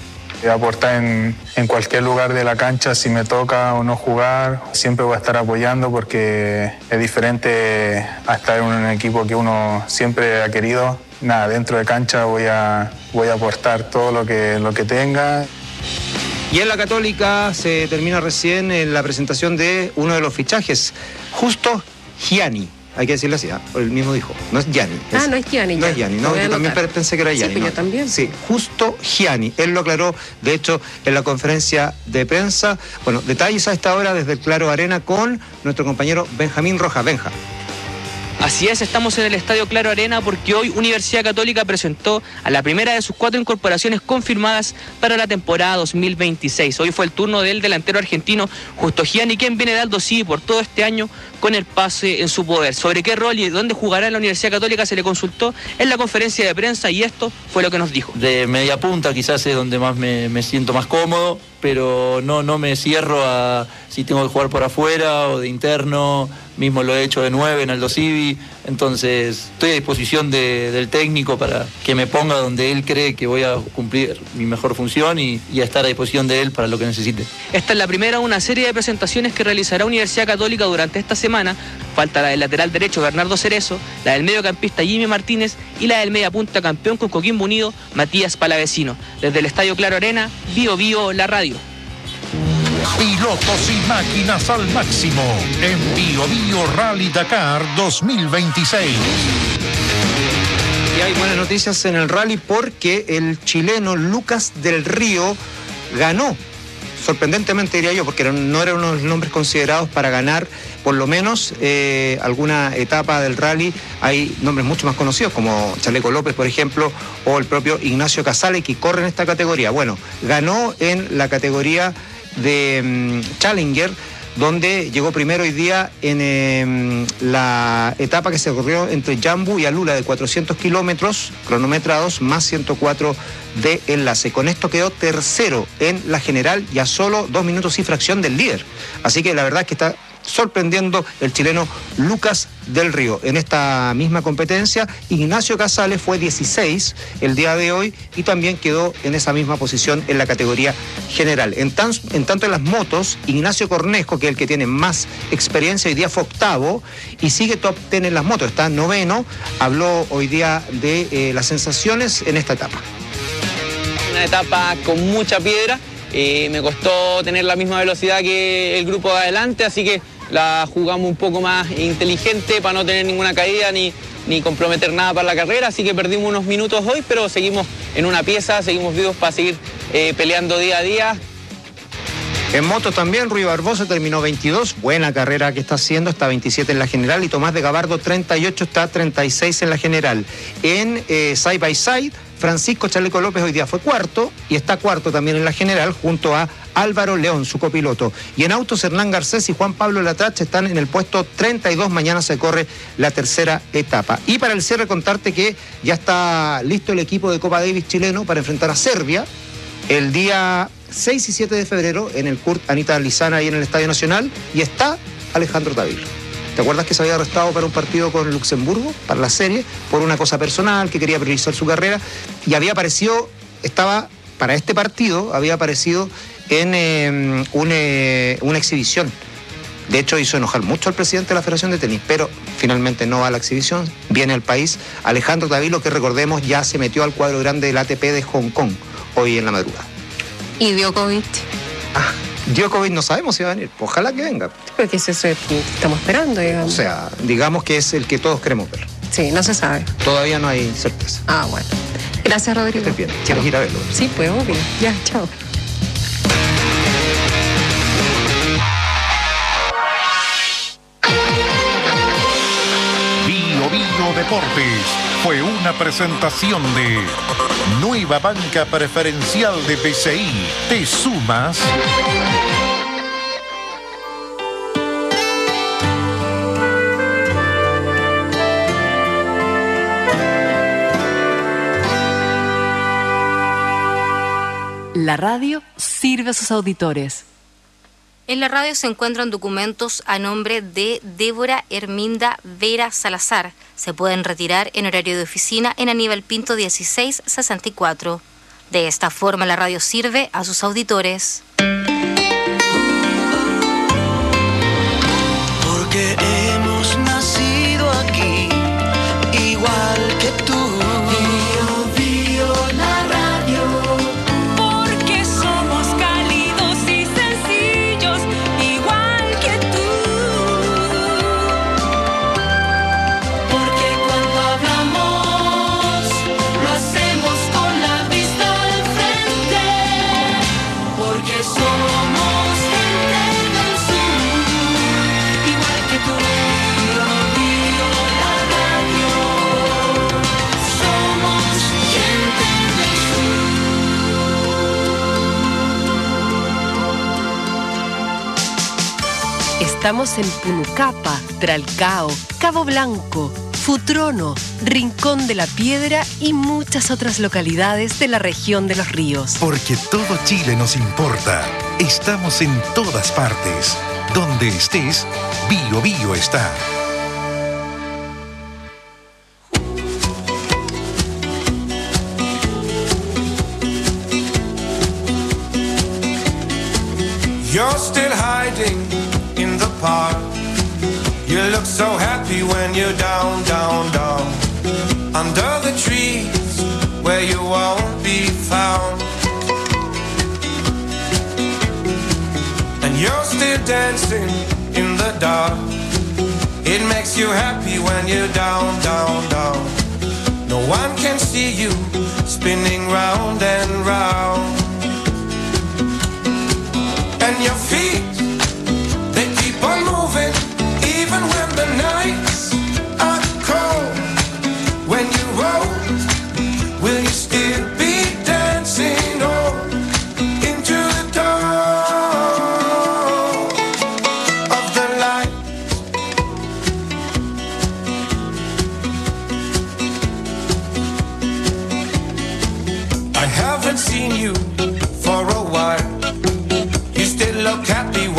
aportar en cualquier lugar de la cancha, si me toca o no jugar, siempre voy a estar apoyando porque es diferente a estar en un equipo que uno siempre ha querido. Nada, dentro de cancha voy a aportar todo lo que tenga. Y en la Católica se termina recién la presentación de uno de los fichajes, Justo Gianni. Hay que decirle así, él mismo dijo, no es Gianni. No es Gianni. No es Gianni, no, yo también pensé que era Gianni. Sí, pues yo también. Sí, Justo Gianni, él lo aclaró, de hecho, en la conferencia de prensa. Bueno, detalles a esta hora desde el Claro Arena con nuestro compañero Benjamín Rojas. Benja. Así es, estamos en el Estadio Claro Arena porque hoy Universidad Católica presentó a la primera de sus 4 incorporaciones confirmadas para la temporada 2026. Hoy fue el turno del delantero argentino Justo Gianni, quien viene de Aldo Civi por todo este año con el pase en su poder. Sobre qué rol y dónde jugará en la Universidad Católica se le consultó en la conferencia de prensa y esto fue lo que nos dijo. De media punta quizás es donde más me siento más cómodo, pero no me cierro a si tengo que jugar por afuera o de interno. Mismo lo he hecho de 9 en Aldo Civi, entonces estoy a disposición del técnico para que me ponga donde él cree que voy a cumplir mi mejor función y a estar a disposición de él para lo que necesite. Esta es la primera de una serie de presentaciones que realizará Universidad Católica durante esta semana. Falta la del lateral derecho Bernardo Cerezo, la del mediocampista Jimmy Martínez y la del mediapunta campeón con Coquimbo Unido, Matías Palavecino. Desde el Estadio Claro Arena, Bio Bio, la radio. Pilotos y máquinas al máximo en Bio Bio Rally Dakar 2026. Y hay buenas noticias en el rally porque el chileno Lucas del Río ganó. Sorprendentemente diría yo, porque no era uno de los nombres considerados para ganar por lo menos alguna etapa del rally. Hay nombres mucho más conocidos como Chaleco López, por ejemplo, o el propio Ignacio Casale, que corre en esta categoría. Bueno, ganó en la categoría de Challenger, donde llegó primero hoy día en la etapa que se corrió entre Jambu y Alula de 400 kilómetros cronometrados más 104 de enlace. Con esto quedó tercero en la general y a solo 2 minutos y fracción del líder. Así que la verdad es que está sorprendiendo el chileno Lucas del Río. En esta misma competencia, Ignacio Casale fue 16 el día de hoy y también quedó en esa misma posición en la categoría general. En tanto en las motos, Ignacio Cornejo, que es el que tiene más experiencia, hoy día fue octavo y sigue top 10 en las motos, está noveno. Habló hoy día de las sensaciones en esta etapa. Una etapa con mucha piedra. Me costó tener la misma velocidad que el grupo de adelante, así que la jugamos un poco más inteligente para no tener ninguna caída ni comprometer nada para la carrera, así que perdimos unos minutos hoy, pero seguimos en una pieza, seguimos vivos para seguir peleando día a día. En moto también, Rui Barbosa terminó 22, buena carrera que está haciendo, está 27 en la general, y Tomás de Gabardo 38, está 36 en la general. En Side by Side, Francisco Chaleco López hoy día fue cuarto y está cuarto también en la general junto a Álvaro León, su copiloto. Y en autos, Hernán Garcés y Juan Pablo Latrache están en el puesto 32. Mañana se corre la tercera etapa. Y para el cierre, contarte que ya está listo el equipo de Copa Davis chileno para enfrentar a Serbia el día 6 y 7 de febrero en el Kurt Anita Lizana ahí en el Estadio Nacional. Y está Alejandro Tavilo. ¿Te acuerdas que se había arrestado para un partido con Luxemburgo, para la serie, por una cosa personal, que quería priorizar su carrera? Y había aparecido, para este partido, había aparecido en una exhibición. De hecho, hizo enojar mucho al presidente de la Federación de Tenis, pero finalmente no va a la exhibición, viene al país. Alejandro Tavilo, que recordemos ya se metió al cuadro grande del ATP de Hong Kong hoy en la madrugada. ¿Y Djokovic? Djokovic no sabemos si va a venir, ojalá que venga. Porque es eso que estamos esperando, digamos. O sea, digamos que es el que todos queremos ver. Sí, no se sabe. Todavía no hay certeza. Ah, bueno. Gracias, Rodrigo. Bien. ¿Quieres ir a verlo? Sí, pues obvio. Ya, chao. Bio Bio Deportes fue una presentación de Nueva Banca Preferencial de BCI. ¿Te sumas? La radio sirve a sus auditores. En la radio se encuentran documentos a nombre de Débora Herminda Vera Salazar. Se pueden retirar en horario de oficina en Aníbal Pinto 1664. De esta forma, la radio sirve a sus auditores. Porque hemos nacido aquí, igual que tú. Bio, la radio. Porque somos cálidos y sencillos, igual que tú. Porque cuando hablamos, lo hacemos con la vista al frente. Porque somos gente del sur, igual que tú. Bio, la radio. Somos gente del Estamos en Punucapa, Tralcao, Cabo Blanco, Futrono, Rincón de la Piedra y muchas otras localidades de la región de Los Ríos. Porque todo Chile nos importa. Estamos en todas partes. Donde estés, Bio Bio está. You're still hiding in the park. You look so happy when you're down, down, down. Under the trees where you won't be found. And you're still dancing in the dark. It makes you happy when you're down, down, down. No one can see you spinning round and round. And your feet, they keep on moving, even when the nights are cold. When you roll, will you still be dancing on into the dawn of the light? I haven't seen you for a while. You still look happy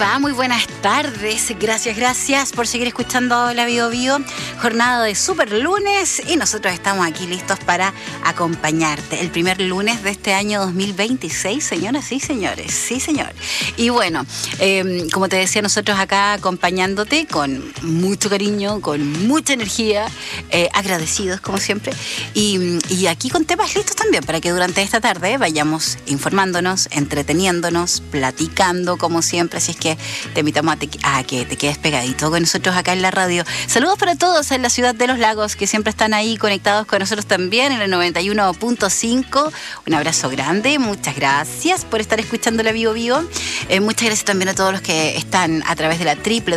va? Muy buenas tardes. Gracias por seguir escuchando la Bio Bio. Jornada de super lunes y nosotros estamos aquí listos para acompañarte. El primer lunes de este año 2026, señoras y señores. Sí, señor. Y bueno, como te decía, nosotros acá acompañándote con mucho cariño, con mucha energía, agradecidos como siempre. Y aquí con temas listos también para que durante esta tarde vayamos informándonos, entreteniéndonos, platicando como siempre. Así es que te invitamos a que te quedes pegadito con nosotros acá en la radio. Saludos para todos en la ciudad de Los Lagos que siempre están ahí conectados con nosotros también en el 91.5. Un abrazo grande, muchas gracias por estar escuchando la Bio Bio. Muchas gracias también a todos los que están a través de la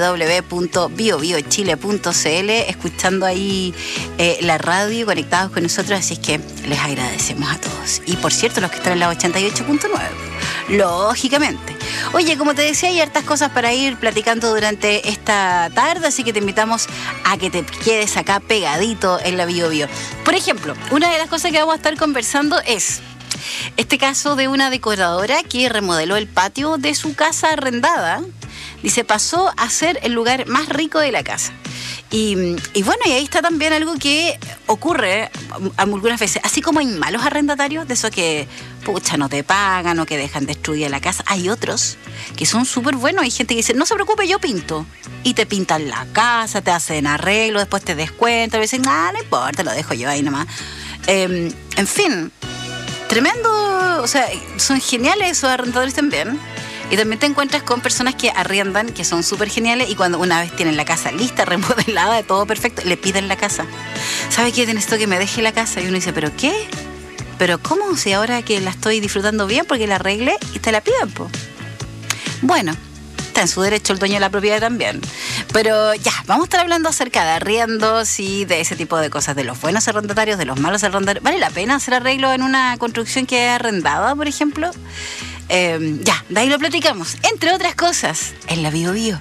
www.biobiochile.cl escuchando ahí la radio, conectados con nosotros. Así es que les agradecemos a todos. Y por cierto, los que están en la 88.9, lógicamente. Oye, como te decía, hay hartas cosas para ir platicando durante esta tarde, así que te invitamos a que te quedes acá pegadito en la Bio Bio. Por ejemplo, una de las cosas que vamos a estar conversando es este caso de una decoradora que remodeló el patio de su casa arrendada. Dice, pasó a ser el lugar más rico de la casa. Y bueno, y ahí está también algo que ocurre algunas veces. Así como hay malos arrendatarios, de esos que, pucha, no te pagan o que dejan destruida la casa, hay otros que son súper buenos. Hay gente que dice, no se preocupe, yo pinto. Y te pintan la casa, te hacen arreglo, después te descuentan, y dicen, no importa, lo dejo yo ahí nomás. En fin, tremendo, o sea, son geniales esos arrendadores también. Y también te encuentras con personas que arriendan, que son súper geniales, y cuando una vez tienen la casa lista, remodelada, de todo perfecto, le piden la casa. ¿Sabe qué? Necesito que me deje la casa. Y uno dice, ¿pero qué? ¿Pero cómo? Si ahora que la estoy disfrutando bien porque la arreglé y te la piden, po. Bueno, está en su derecho el dueño de la propiedad también. Pero ya, vamos a estar hablando acerca de arriendos y de ese tipo de cosas, de los buenos arrendatarios, de los malos arrendatarios. ¿Vale la pena hacer arreglo en una construcción que es arrendada, por ejemplo? Ya, de ahí lo platicamos, entre otras cosas, en la Bio Bio.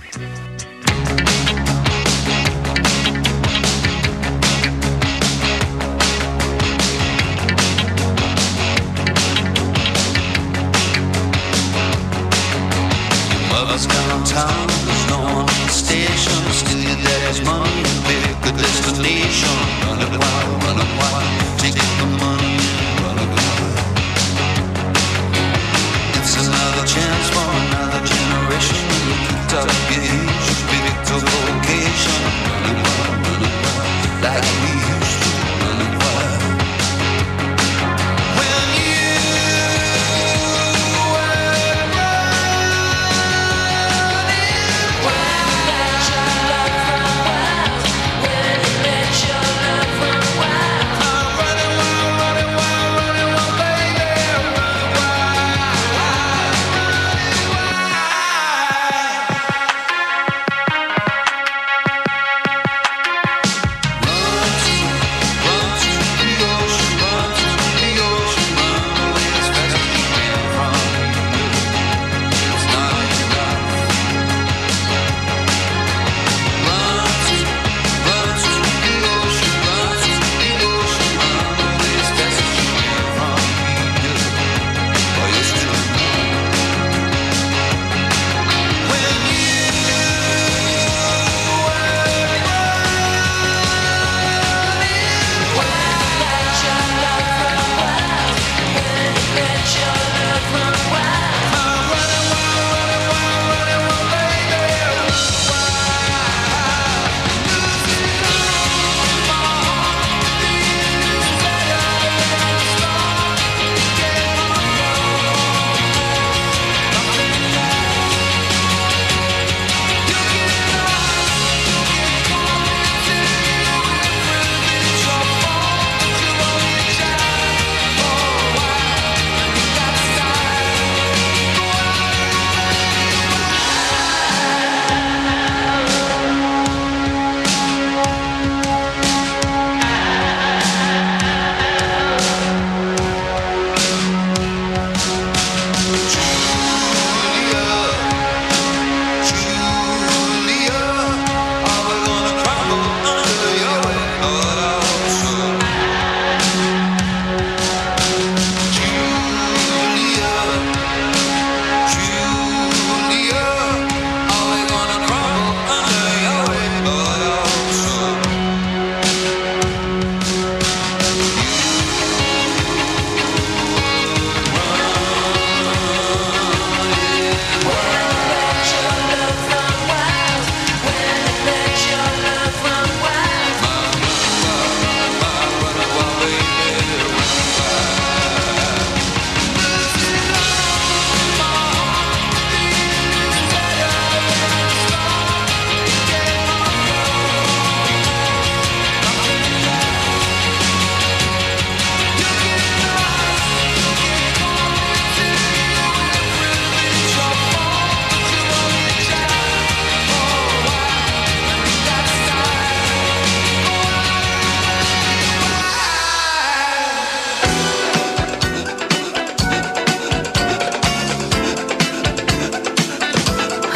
Mother's downtown, there's no one in the station. Still your daddy's money, pick a good destination. Running wild, taking the money, running wild. It's another chance for another generation. Look up your age, pick a vocation. Running wild, like we used to, running wild. When you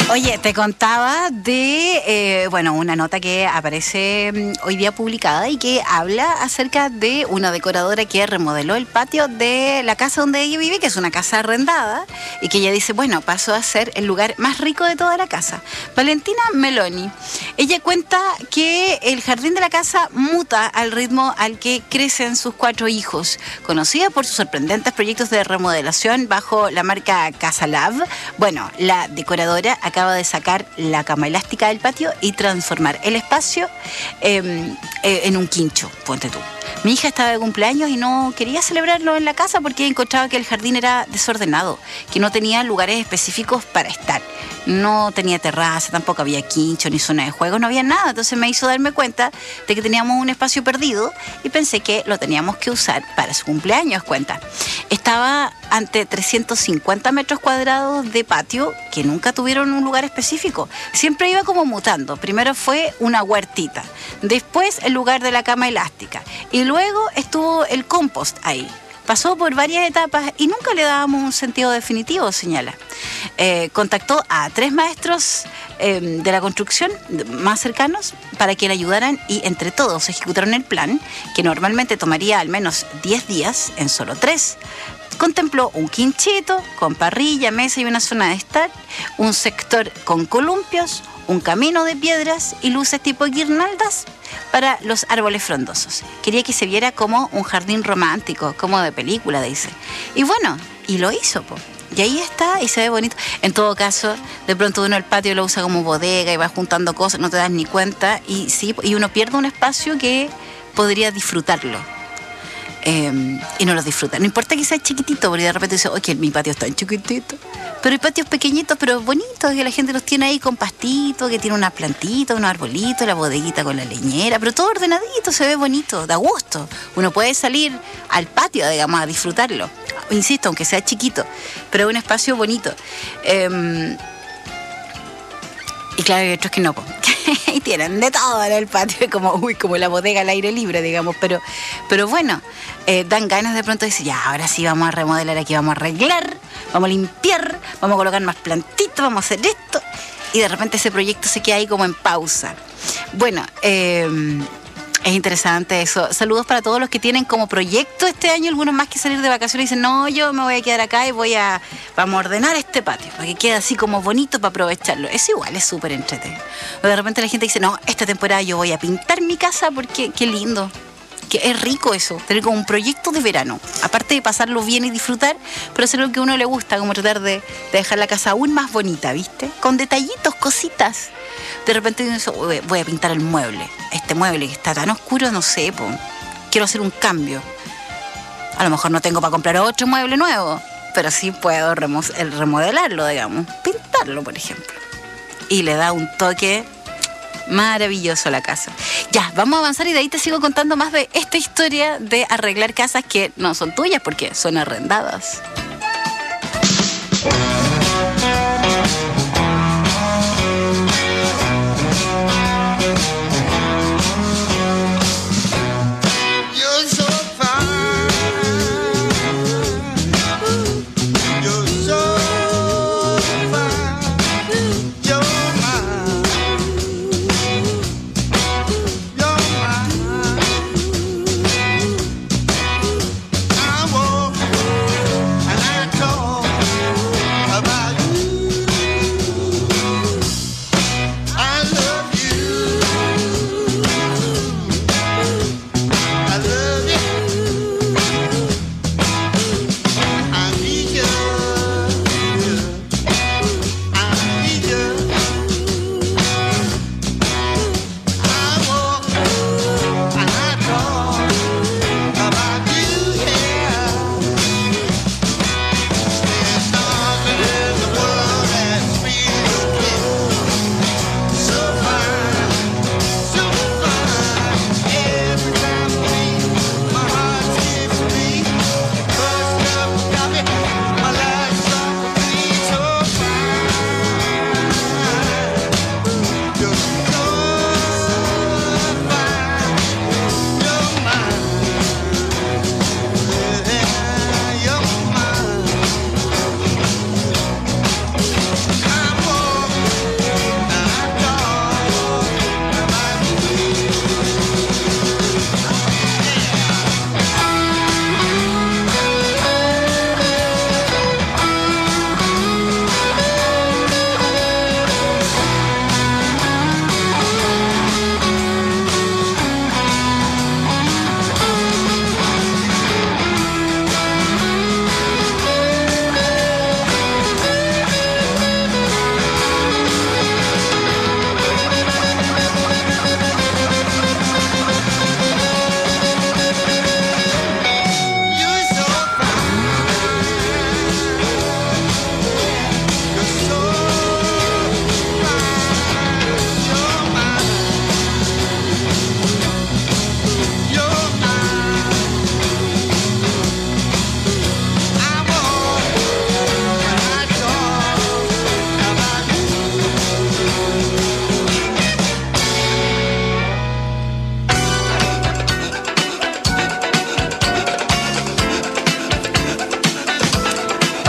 Oye, te contaba de, una nota que aparece hoy día publicada y que habla acerca de una decoradora que remodeló el patio de la casa donde ella vive, que es una casa arrendada, y que ella dice, bueno, pasó a ser el lugar más rico de toda la casa. Valentina Meloni. Ella cuenta que el jardín de la casa muta al ritmo al que crecen sus 4 hijos. Conocida por sus sorprendentes proyectos de remodelación bajo la marca Casa Lab, bueno, la decoradora acaba de sacar la cama elástica del patio y transformar el espacio en un quincho, ponte tú. Mi hija estaba de cumpleaños y no quería celebrarlo en la casa porque encontraba que el jardín era desordenado, que no tenía lugares específicos para estar. No tenía terraza, tampoco había quincho ni zona de juegos, no había nada. Entonces me hizo darme cuenta de que teníamos un espacio perdido y pensé que lo teníamos que usar para su cumpleaños, cuenta. Estaba ante 350 metros cuadrados de patio que nunca tuvieron un lugar específico. Siempre iba como mutando. Primero fue una huertita, después el lugar de la cama elástica y luego estuvo el compost ahí. Pasó por varias etapas y nunca le dábamos un sentido definitivo, señala. Contactó a 3 maestros de la construcción más cercanos para que le ayudaran y entre todos ejecutaron el plan, que normalmente tomaría al menos 10 días en solo 3. Contempló un quinchito con parrilla, mesa y una zona de estar, un sector con columpios, un camino de piedras y luces tipo guirnaldas para los árboles frondosos. Quería que se viera como un jardín romántico, como de película, dice. Y bueno, y lo hizo, po. Y ahí está, y se ve bonito. En todo caso, de pronto uno el patio lo usa como bodega y va juntando cosas, no te das ni cuenta, y sí, y uno pierde un espacio que podría disfrutarlo. Y no lo disfruta. No importa que sea chiquitito, porque de repente dice, oye, mi patio es tan chiquitito. Pero hay patios pequeñitos, pero bonitos, que la gente los tiene ahí con pastito, que tiene una plantita, unos arbolitos, la bodeguita con la leñera, pero todo ordenadito, se ve bonito, da gusto. Uno puede salir al patio, digamos, a disfrutarlo. Insisto, aunque sea chiquito, pero es un espacio bonito. Y claro, hay otros que no, y tienen de todo en el patio, como la bodega al aire libre, digamos, pero bueno, dan ganas de pronto de decir, ya, ahora sí vamos a remodelar aquí, vamos a arreglar, vamos a limpiar, vamos a colocar más plantitas, vamos a hacer esto, y de repente ese proyecto se queda ahí como en pausa. Bueno, es interesante eso. Saludos para todos los que tienen como proyecto este año, algunos más que salir de vacaciones y dicen, no, yo me voy a quedar acá y vamos a ordenar este patio para que quede así como bonito para aprovecharlo. Eso igual es súper entretenido. O de repente la gente dice, no, esta temporada yo voy a pintar mi casa porque qué lindo. Que es rico eso, tener como un proyecto de verano. Aparte de pasarlo bien y disfrutar, pero hacer lo que a uno le gusta, como tratar de dejar la casa aún más bonita, ¿viste? Con detallitos, cositas. De repente voy a pintar el mueble. Este mueble que está tan oscuro, no sé, quiero hacer un cambio. A lo mejor no tengo para comprar otro mueble nuevo, pero sí puedo remodelarlo, digamos. Pintarlo, por ejemplo. Y le da un toque maravilloso a la casa. Ya, vamos a avanzar y de ahí te sigo contando más de esta historia de arreglar casas que no son tuyas porque son arrendadas. I woke and I called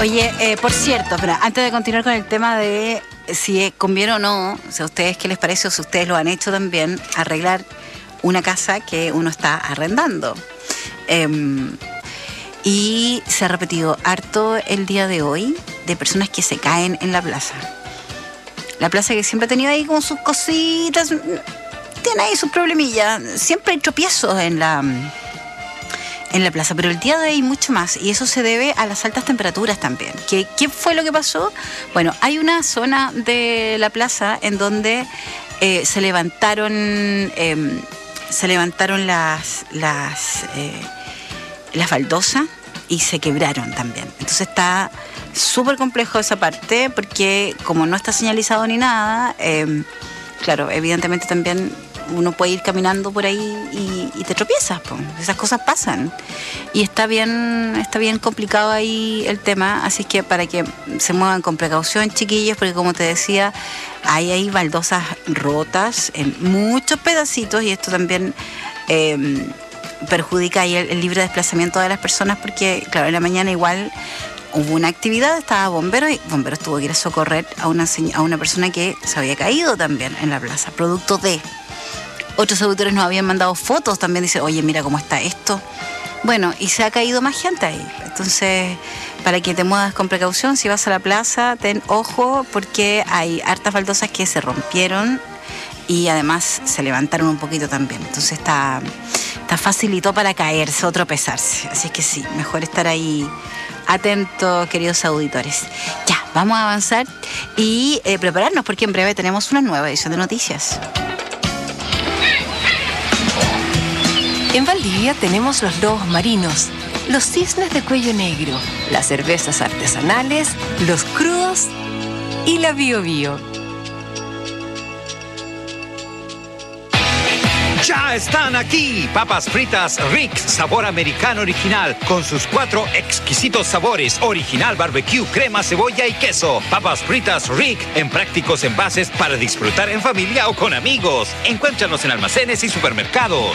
Oye, por cierto, pero antes de continuar con el tema de si conviene o no, o sea, ¿a ustedes qué les parece o si ustedes lo han hecho también, arreglar una casa que uno está arrendando? Y se ha repetido harto el día de hoy de personas que se caen en la plaza. La plaza que siempre ha tenido ahí como sus cositas, tiene ahí sus problemillas. Siempre hay tropiezos en la plaza, pero el día de hoy mucho más, y eso se debe a las altas temperaturas también. ¿Qué fue lo que pasó? Bueno, hay una zona de la plaza en donde se levantaron las baldosas y se quebraron también. Entonces está súper complejo esa parte, porque como no está señalizado ni nada, claro, evidentemente también uno puede ir caminando por ahí y te tropiezas, pues. Esas cosas pasan. Y está bien complicado ahí el tema, así que para que se muevan con precaución, chiquillos, porque como te decía, hay baldosas rotas en muchos pedacitos, y esto también perjudica ahí el libre desplazamiento de las personas, porque claro, en la mañana igual hubo una actividad, estaba bomberos, y bomberos tuvo que ir a socorrer a una persona que se había caído también en la plaza, producto de... Otros auditores nos habían mandado fotos también, dice, oye, mira cómo está esto. Bueno, y se ha caído más gente ahí. Entonces, para que te muevas con precaución, si vas a la plaza, ten ojo, porque hay hartas baldosas que se rompieron y además se levantaron un poquito también. Entonces está facilito para caerse o tropezarse. Así que sí, mejor estar ahí atentos, queridos auditores. Ya, vamos a avanzar y prepararnos, porque en breve tenemos una nueva edición de noticias. En Valdivia tenemos los lobos marinos, los cisnes de cuello negro, las cervezas artesanales, los crudos y la Bio Bio. ¡Ya están aquí! Papas fritas Rick, sabor americano original, con sus 4 exquisitos sabores: original, barbecue, crema, cebolla y queso. Papas fritas Rick, en prácticos envases para disfrutar en familia o con amigos. Encuéntranos en almacenes y supermercados.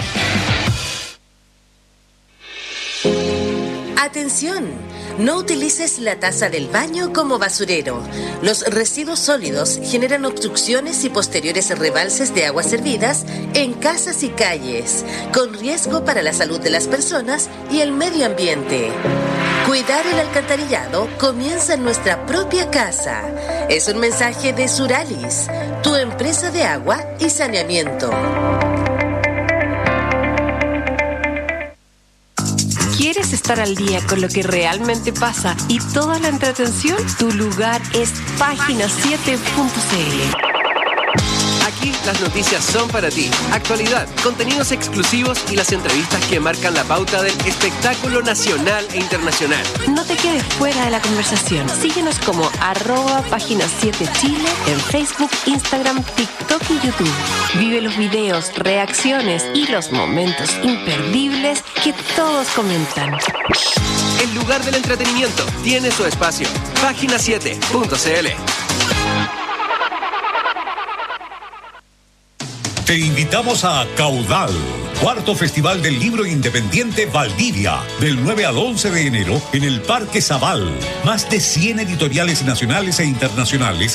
Atención, no utilices la taza del baño como basurero. Los residuos sólidos generan obstrucciones y posteriores rebalses de aguas servidas en casas y calles, con riesgo para la salud de las personas y el medio ambiente. Cuidar el alcantarillado comienza en nuestra propia casa. Es un mensaje de Suralis, tu empresa de agua y saneamiento. ¿Quieres estar al día con lo que realmente pasa y toda la entretención? Tu lugar es página7.cl. Aquí las noticias son para ti. Actualidad, contenidos exclusivos y las entrevistas que marcan la pauta del espectáculo nacional e internacional. No te quedes fuera de la conversación. Síguenos como @página7chile en Facebook, Instagram, TikTok y YouTube. Vive los videos, reacciones y los momentos imperdibles que todos comentan. El lugar del entretenimiento tiene su espacio. Página7.cl. Te invitamos a Caudal, cuarto Festival del Libro Independiente Valdivia, del 9 al 11 de enero en el Parque Zabal. Más de 100 editoriales nacionales e internacionales